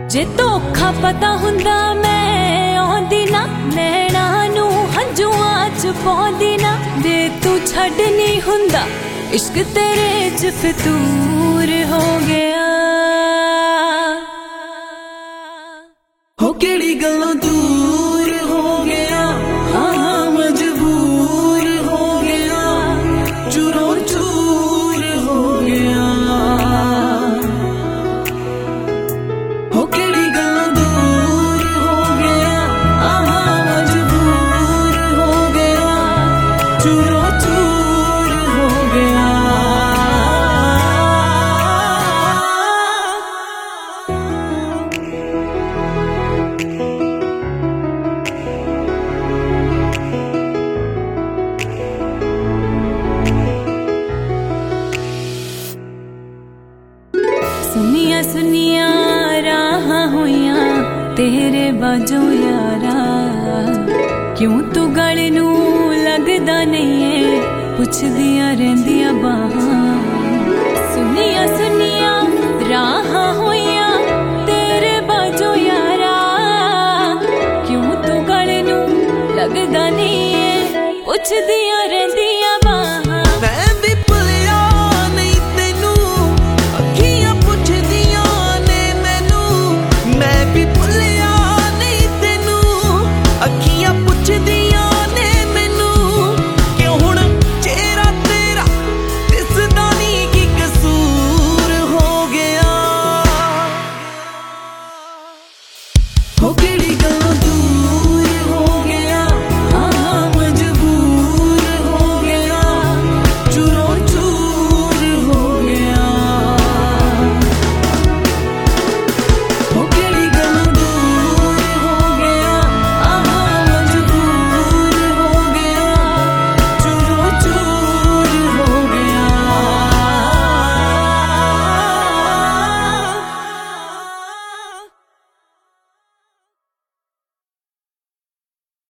जे धोखा पता हुंदा मैं आउंदी ना, नैना नू हंजुआं च पाउंदी ना। जे तू छड्डनी हुंदा इश्क तेरे च फितूर हो गया। हो केड़ी गल्लों दूर हो गया, हाँ मजबूर हो गया, चूरों चूर हो गया। हो केड़ी गल्लों दूर हो गया, हाँ मजबूर हो गया, चूरों चूर हो गया। सुनिया सुनिया राह होइया तेरे बाजों यारा, क्यों तू गल नू लगदा नहीं है, पुछदियां रहिंदियां बाहां। सुनिया